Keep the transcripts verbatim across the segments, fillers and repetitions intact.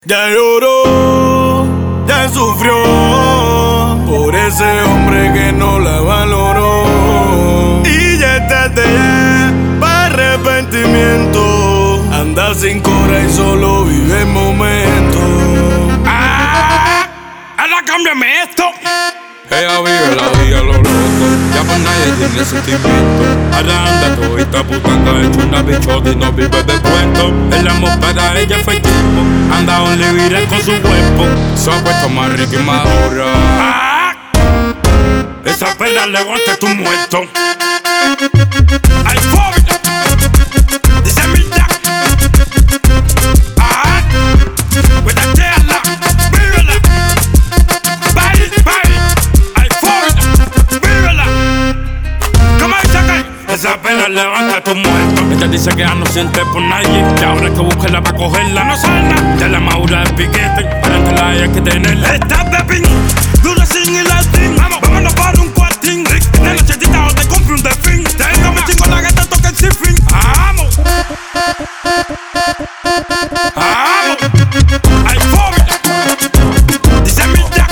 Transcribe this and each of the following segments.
Ya lloró, ya sufrió por ese hombre que no la valoró. Y ya está de ya para arrepentimiento. Anda sin cora y solo vive el momento. ¡Ah! ¡Ahora cámbiame esto! Ella vive la vida lo loco, ya por nadie tiene sentimiento. Ahora anda todita putanga, hecho una bichota y no vive de cuento. El amor para ella fue tiempo, anda only viral con su cuerpo. Se ha puesto más rica y más dura. ¡Ah! Esa perra levante tu muerto. ¡Ay, fobia! Dice mi ya. ¡Ah! Cuídate-la, vívela. Bye, bye. ¡Ay, fobia! Vívela. ¿Cómo dice que? Esa perra levanta tu muerto. Ella dice que ya no siente por nadie, y ahora hay que buscarla para cogerla. No sabe nada. Ya la madura del piquete, para entrarla hay que tenerla. Está bebín, dura sin el latín. Vamos, vámonos para un cuartín. De nochecita o te compro un delfín. Tengo mi chingo la gata, toca el sin fin. Vamos, vamos. Ay, fobia. Dice mi ya.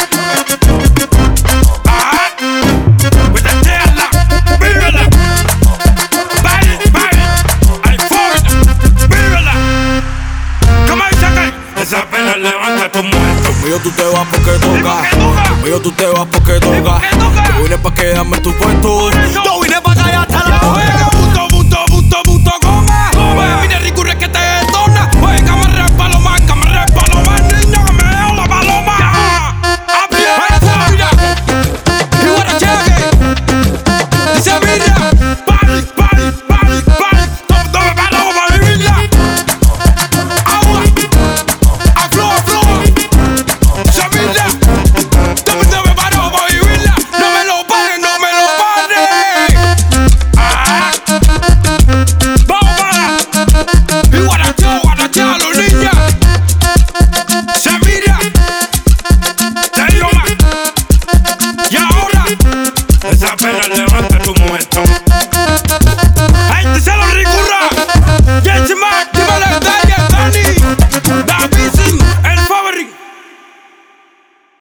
Ah, cuídate-la, vívela. Bye, bye. Ay, fobia, vívela. ¿Cómo dice que? Esa pena levanta tu muerto. Conmigo tú te vas porque toca. Conmigo tú te vas porque toca. ¿Por qué toca? Yo vine pa' quedarme en tu puesto. Por eso. Yo vine pa' callarte la boca.